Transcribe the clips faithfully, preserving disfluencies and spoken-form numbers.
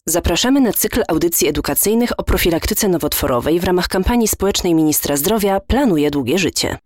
Zapraszamy na cykl audycji edukacyjnych o profilaktyce nowotworowej w ramach kampanii społecznej Ministra Zdrowia Planuje długie życie.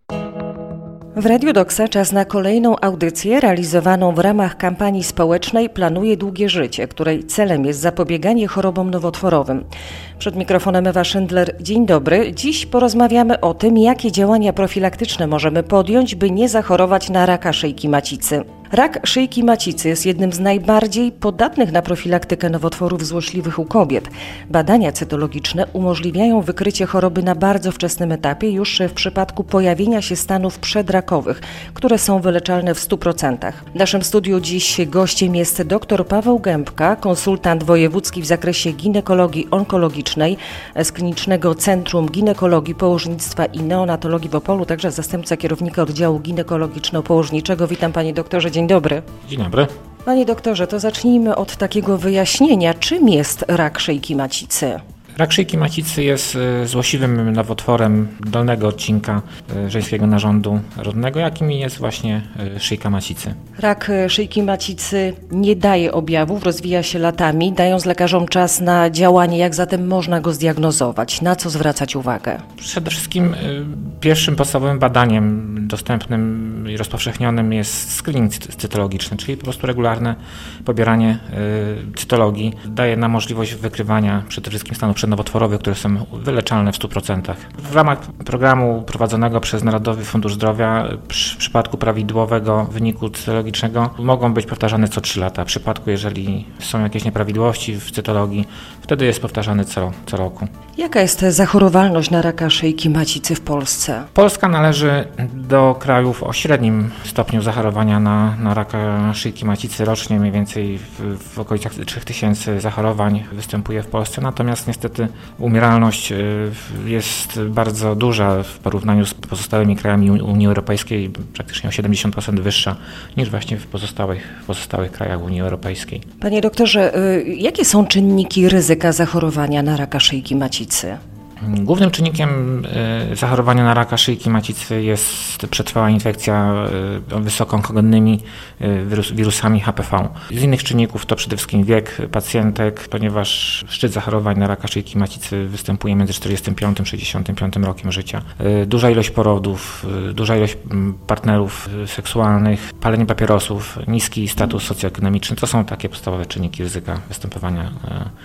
W Radiu Doksa czas na kolejną audycję realizowaną w ramach kampanii społecznej Planuje długie życie, której celem jest zapobieganie chorobom nowotworowym. Przed mikrofonem Ewa Szyndler. Dzień dobry. Dziś porozmawiamy o tym, jakie działania profilaktyczne możemy podjąć, by nie zachorować na raka szyjki macicy. Rak szyjki macicy jest jednym z najbardziej podatnych na profilaktykę nowotworów złośliwych u kobiet. Badania cytologiczne umożliwiają wykrycie choroby na bardzo wczesnym etapie, już w przypadku pojawienia się stanów przedrakowych, które są wyleczalne w stu procentach. W naszym studiu dziś gościem jest dr Paweł Gębka, konsultant wojewódzki w zakresie ginekologii onkologicznej z Klinicznego Centrum Ginekologii, Położnictwa i Neonatologii w Opolu, także zastępca kierownika oddziału ginekologiczno-położniczego. Witam panie doktorze. Dzień dobry. Dzień dobry. Panie doktorze, to zacznijmy od takiego wyjaśnienia, czym jest rak szyjki macicy? Rak szyjki macicy jest złośliwym nowotworem dolnego odcinka żeńskiego narządu rodnego, jakim jest właśnie szyjka macicy. Rak szyjki macicy nie daje objawów, rozwija się latami, dając lekarzom czas na działanie. Jak zatem można go zdiagnozować? Na co zwracać uwagę? Przede wszystkim pierwszym podstawowym badaniem dostępnym i rozpowszechnionym jest screening cytologiczny, czyli po prostu regularne pobieranie cytologii. Daje nam możliwość wykrywania przede wszystkim stanów przednowotworowych, które są wyleczalne w stu procentach. W ramach programu prowadzonego przez Narodowy Fundusz Zdrowia w przypadku prawidłowego wyniku cytologicznego mogą być powtarzane co trzy lata. W przypadku, jeżeli są jakieś nieprawidłowości w cytologii, wtedy jest powtarzany co, co roku. Jaka jest zachorowalność na raka szyjki macicy w Polsce? Polska należy do krajów o średnim stopniu zachorowania na, na raka szyjki macicy. Rocznie mniej więcej w, w okolicach trzech tysięcy zachorowań występuje w Polsce, natomiast niestety umieralność jest bardzo duża w porównaniu z pozostałymi krajami Unii Europejskiej, praktycznie o siedemdziesiąt procent wyższa niż właśnie w pozostałych, w pozostałych krajach Unii Europejskiej. Panie doktorze, jakie są czynniki ryzyka zachorowania na raka szyjki macicy? Głównym czynnikiem zachorowania na raka szyjki macicy jest przetrwała infekcja wysokoonkogenicznymi wirus, wirusami H P V. Z innych czynników to przede wszystkim wiek pacjentek, ponieważ szczyt zachorowań na raka szyjki macicy występuje między czterdziestym piątym a sześćdziesiątym piątym rokiem życia. Duża ilość porodów, duża ilość partnerów seksualnych, palenie papierosów, niski status socjoekonomiczny. To są takie podstawowe czynniki ryzyka występowania,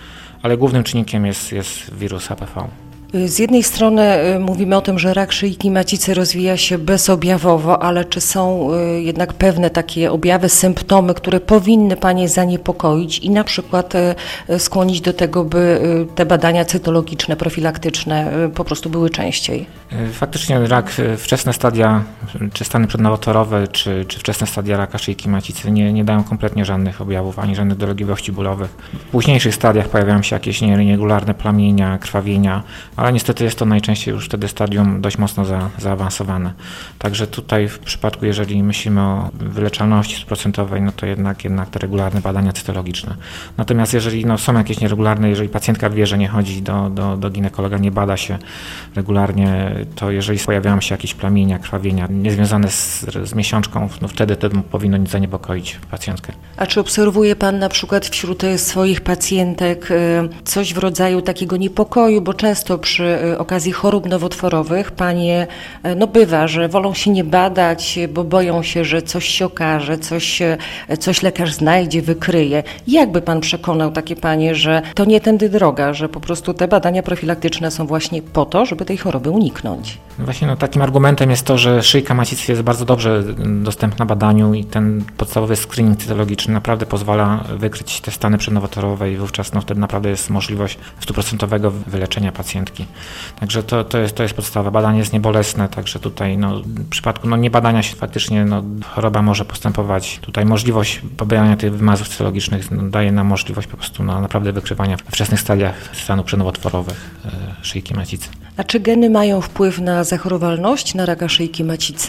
ale głównym czynnikiem jest, jest wirus H P V. Z jednej strony mówimy o tym, że rak szyjki macicy rozwija się bezobjawowo, ale czy są jednak pewne takie objawy, symptomy, które powinny panie zaniepokoić i na przykład skłonić do tego, by te badania cytologiczne, profilaktyczne po prostu były częściej? Faktycznie rak, wczesne stadia, czy stany przednowotworowe, czy, czy wczesne stadia raka szyjki macicy nie, nie dają kompletnie żadnych objawów, ani żadnych dolegliwości bólowych. W późniejszych stadiach pojawiają się jakieś nieregularne plamienia, krwawienia, ale niestety jest to najczęściej już wtedy stadium dość mocno za, zaawansowane. Także tutaj w przypadku, jeżeli myślimy o wyleczalności stuprocentowej, no to jednak, jednak te regularne badania cytologiczne. Natomiast jeżeli no, są jakieś nieregularne, jeżeli pacjentka wie, że nie chodzi do, do, do ginekologa, nie bada się regularnie, to jeżeli pojawiają się jakieś plamienia, krwawienia niezwiązane z, z miesiączką, no wtedy to powinno zaniepokoić pacjentkę. A czy obserwuje pan na przykład wśród swoich pacjentek coś w rodzaju takiego niepokoju, bo często przy okazji chorób nowotworowych panie, no bywa, że wolą się nie badać, bo boją się, że coś się okaże, coś, coś lekarz znajdzie, wykryje. Jak by pan przekonał takie panie, że to nie tędy droga, że po prostu te badania profilaktyczne są właśnie po to, żeby tej choroby uniknąć? No właśnie no, takim argumentem jest to, że szyjka macicy jest bardzo dobrze dostępna badaniu i ten podstawowy screening cytologiczny naprawdę pozwala wykryć te stany przednowotworowe i wówczas no, wtedy naprawdę jest możliwość stuprocentowego wyleczenia pacjentki. Także to, to, jest, to jest podstawa. Badanie jest niebolesne, także tutaj no, w przypadku no, niebadania się faktycznie no, choroba może postępować. Tutaj możliwość pobierania tych wymazów cytologicznych no, daje nam możliwość po prostu no, naprawdę wykrywania w wczesnych stadiach stanów przednowotworowych e, szyjki macicy. A czy geny mają wpływ na zachorowalność na raka szyjki macicy?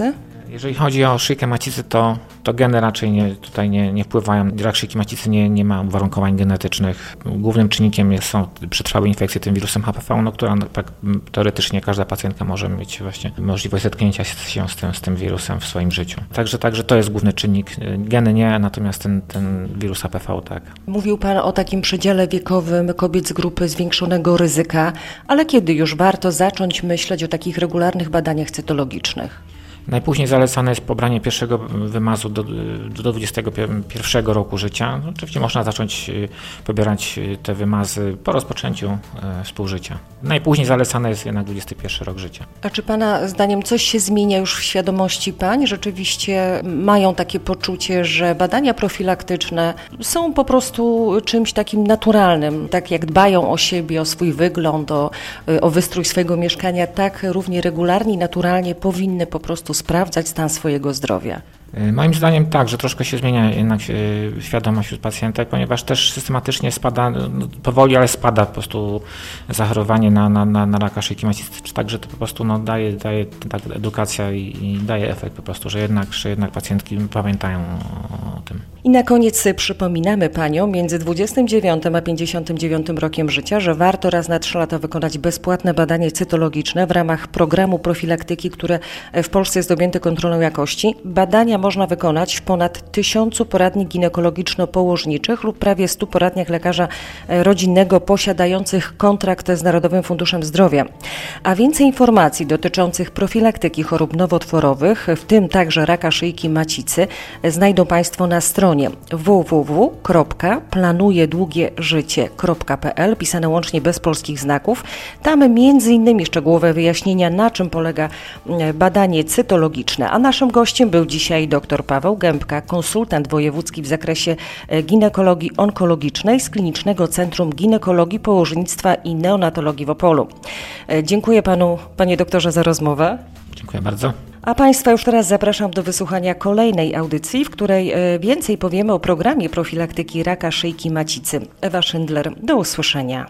Jeżeli chodzi o szyjkę macicy, to, to geny raczej nie, tutaj nie, nie wpływają. Rak szyjki macicy nie, nie ma uwarunkowań genetycznych. Głównym czynnikiem jest, są przetrwałe infekcje tym wirusem H P V, no, która tak, teoretycznie każda pacjentka może mieć właśnie możliwość zetknięcia się z tym, z tym wirusem w swoim życiu. Także, także to jest główny czynnik. Geny nie, natomiast ten, ten wirus H P V tak. Mówił Pan o takim przedziale wiekowym kobiet z grupy zwiększonego ryzyka, ale kiedy już warto zacząć myśleć o takich regularnych badaniach cytologicznych? Najpóźniej zalecane jest pobranie pierwszego wymazu do, do dwudziestego pierwszego roku życia. Oczywiście można zacząć pobierać te wymazy po rozpoczęciu współżycia. Najpóźniej zalecane jest jednak dwudziesty pierwszy rok życia. A czy Pana zdaniem coś się zmienia już w świadomości pań? Rzeczywiście mają takie poczucie, że badania profilaktyczne są po prostu czymś takim naturalnym, tak jak dbają o siebie, o swój wygląd, o, o wystrój swojego mieszkania, tak równie regularnie i naturalnie powinny po prostu sprawdzać stan swojego zdrowia? Moim zdaniem tak, że troszkę się zmienia jednak świadomość wśród pacjentek, ponieważ też systematycznie spada, no, powoli, ale spada po prostu zachorowanie na, na, na, na raka szyjki macicy, także to po prostu no, daje, daje ta edukacja i, i daje efekt po prostu, że jednak, że jednak pacjentki pamiętają o tym. I na koniec przypominamy Paniom między dwudziestym dziewiątym a pięćdziesiątym dziewiątym rokiem życia, że warto raz na trzy lata wykonać bezpłatne badanie cytologiczne w ramach programu profilaktyki, które w Polsce jest objęte kontrolą jakości. Badania można wykonać w ponad tysiącu poradni ginekologiczno-położniczych lub prawie stu poradniach lekarza rodzinnego posiadających kontrakt z Narodowym Funduszem Zdrowia. A więcej informacji dotyczących profilaktyki chorób nowotworowych, w tym także raka szyjki macicy, znajdą Państwo na stronie w w w kropka planuje długie życie kropka p l, pisane łącznie bez polskich znaków. Tam między innymi szczegółowe wyjaśnienia, na czym polega badanie cytologiczne. A naszym gościem był dzisiaj dr Paweł Gębka, konsultant wojewódzki w zakresie ginekologii onkologicznej z Klinicznego Centrum Ginekologii, Położnictwa i Neonatologii w Opolu. Dziękuję Panu, Panie doktorze, za rozmowę. Dziękuję bardzo. A Państwa już teraz zapraszam do wysłuchania kolejnej audycji, w której więcej powiemy o programie profilaktyki raka szyjki macicy. Ewa Szyndler, do usłyszenia.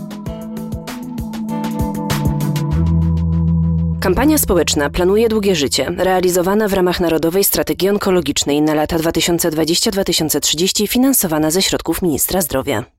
Kampania społeczna Planuje długie życie, realizowana w ramach Narodowej Strategii Onkologicznej na lata dwa tysiące dwudziesty do dwa tysiące trzydziesty, finansowana ze środków Ministra Zdrowia.